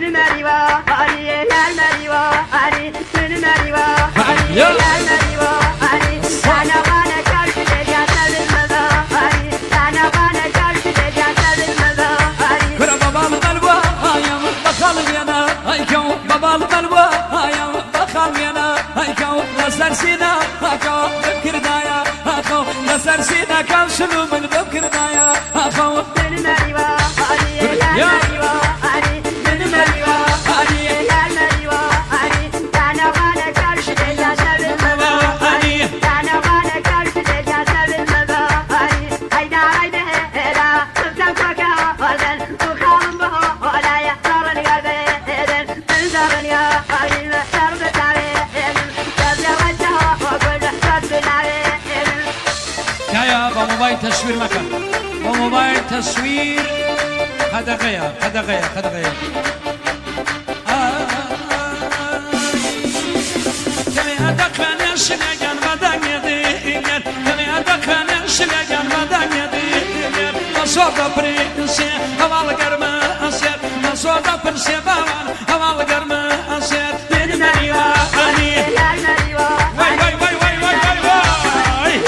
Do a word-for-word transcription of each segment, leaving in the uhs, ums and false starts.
سرسينا أخو بكردايا أخو سرسينا كم شنو من بكردايا أخو من مريوا علي يا مريوا علي من مريوا علي يا مريوا علي أنا وانا كرش يا شر المذا علي أنا وانا كرش يا شر المذا علي هيدا هيدا هيدا تبتك وزن وخالم به ولا يحتار القلب إذن تنزل يا علي شرب تعري يا بموبايل تصوير مكان بموبايل تصوير هذا غير هذا غير هذا غير كمي أدخل نشلجان بدن يدير كمي أدخل نشلجان بدن يدير نصودا بريسي هوال قرما أسير نصودا بريسي باوان هوال قرما أسير من مريوا علي يا مريوا واي واي واي واي واي واي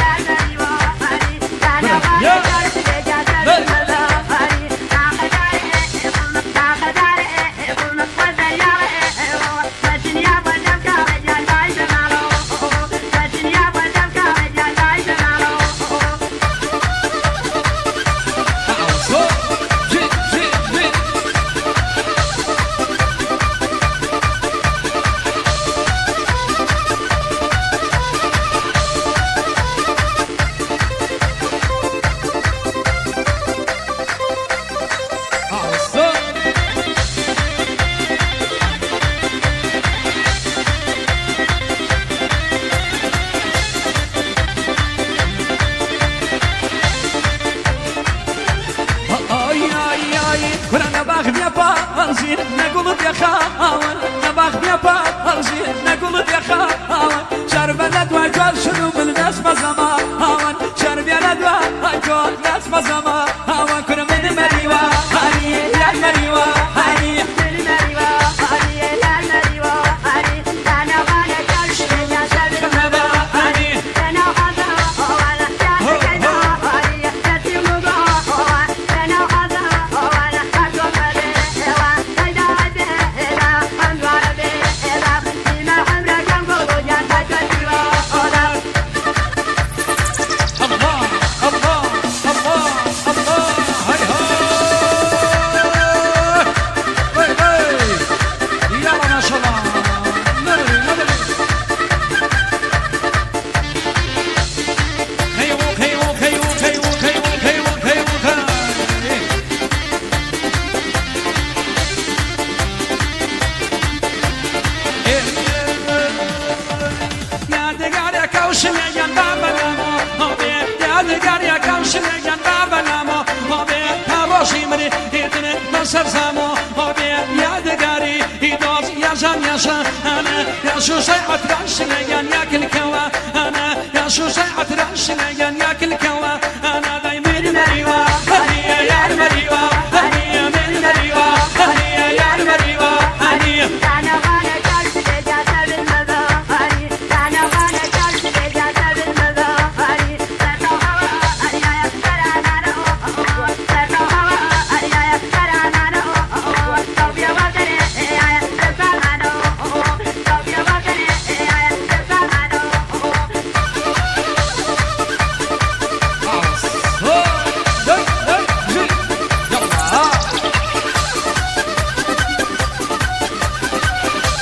شو ساعة رش ليان ياكل كوا أنا يا شو ساعة رش ليان ياكل كوا أنا دايما مريوا